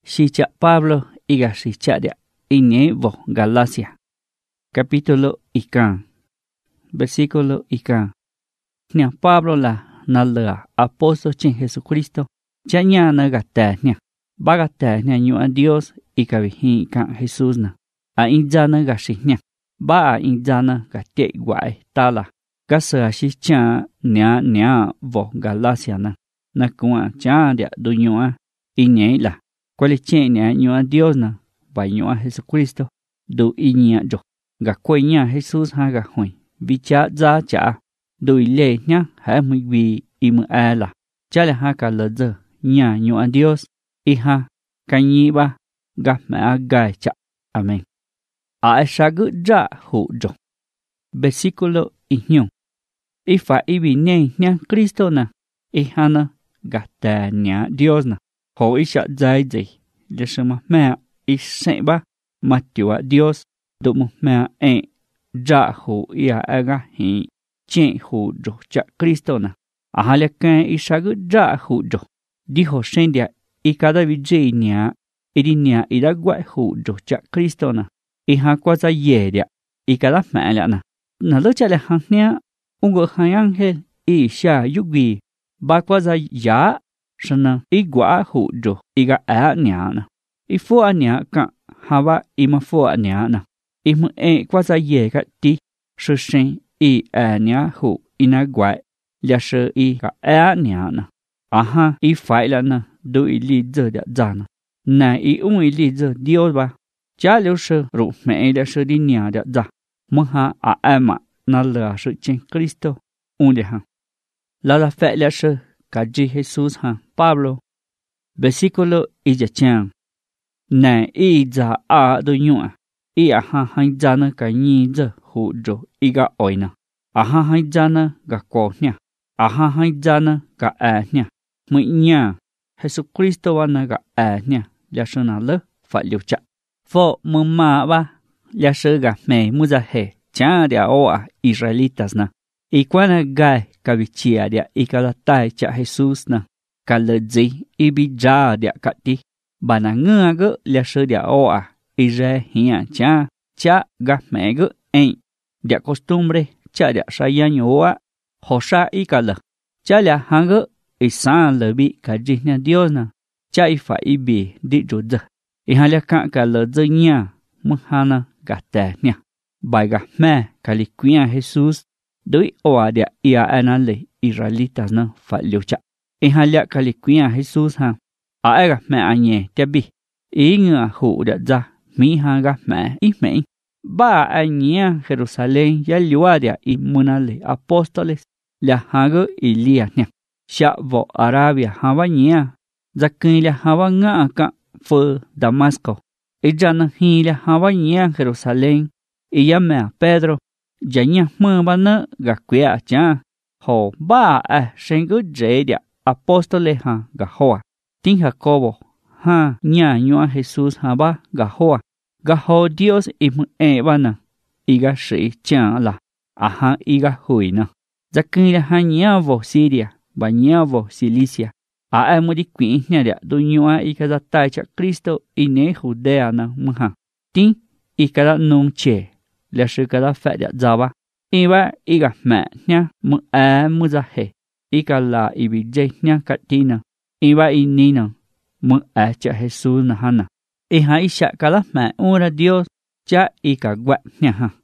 Sicha Pablo iga sicha dia iñe vo Galacia. Capítulo ikan. Versículo ikan. Nia Pablo la nalea apóstol chen Jesucristo. Chanya na gata nia. Bagata nia nyua Dios ikavihin ikan Jesús na. A injana gashi nia. Ba a injana gate guai tala. Gasa sicha nia vo Galacia na. Na kuan cha dia dunyua iñe la. Kuali chen nia nyua Dios na. Ba nyua Jesucristo. Du iñia jo. Ga quenya Jesús ha ga hui. Vicha za cha. Du ile nya ha mui vi imu ala. Cha le ha ka leze nya nyua Dios. Iha kanyiba ga ma gai cha. Amén. A eshagu ja hu jo. Versículo iño. Ifa ibi ne nya Cristo na. Ihana ga ta nya Dios na. Ho isha zai zai. Le shema mea iseba matiwa Dios. Du mu mea ja hu ia aga hi. Chen hu jo cha Cristo na. Ahale kan ishagu ja hu jo. Dijo shendia ikada vijay nia. Idi nia idagwa hu jo cha Cristo na. Iha kwaza yedia. Ikada mea na. Na lo chale hangnia. Ungo hangangel isha yugi. Ba kwaza ya. Shana igwa hu jo. Iga a nia na. Ifua nia ka. Hava ima fua nia na. Imu kwaza ye ka ti. Shushen a nia hu inagwa. Lia shi i ka a nia na. Aha i faila na. Du i li zi dia zana. Na i i li zi Dios ba. Cha liu shi ru me lia shi di nia dia za. Mha a ama na lea shi chen Cristo. Unde ha. La fe lia shi ka ji Jesus ha. Pablo. Versículo i chan. Na i za a du nyua. I aha hain zana ka nyi zi hu jo i ga oina. Aha hain zana ga ko nia. Aha hain zana ga a nia. Mui nya. Jesucristo wa na ga a nia. Lia shi na le fa liu cha. Fo mu ma ba. Lia shi ga me mu za he. Cha dia oa Israelitas na. I kwana gai ka vichia dia i ka la tai cha Jesus na. Ka le zi i bi ja dia ka ti. Ba na ngơ gỡ lia shi dia oa. I re hia cha ga me gỡ en. Dia costumbre cha dia shayan oa. Ho sha i ka le. Cha lia hang gỡ. I san le bi ka ji nia Dios na. Cha i fa i bi di jo ze. I ha lia ka le ze nya. Mu ha na ga te nia. Bai ga me ka li kuya Jesus. Dui oa dia ia ana le Israelitas na fa liu cha. I ha lia ka li kuya Jesus ha. A ga me a nye tia bi. I ngựa hụ dia za. Mi ha ga me i me. Ba a nye Jerusalem ya liua dia i muna le apóstoles. Lia ha ga i lia nia. Sha vo Arabia hava nye. Zakin lia hava ngã ka fu Damasco. I jana hi lia hava nye Jerusalem. I ya me a Pedro. Ja nha mơ ba nơ ga quea cha. Ho ba a shengu je dia apóstoles ha ga hoa. Tin Jacobo ha nha nhua Jesus ha ba ga hoa. Ga ho Dios i mu ba na. I ga shi cha la. Aha i ga hui na. Zakin lia ha nha vo Syria. Ba nha vo Cilicia. A mu di queen nha dia du nhua i ka za tai cha Cristo i ne Judea na mu ha. Tin i ka da nung che. Lia shi ka da fe dia za ba. I ba i ga me nha mu mu za he. I ka la i bi je nha ka ti na. I ba i ni na. Mu cha Jesus na ha na. I ha i sha ka la me ura Dios. Cha i ka gwa nha ha.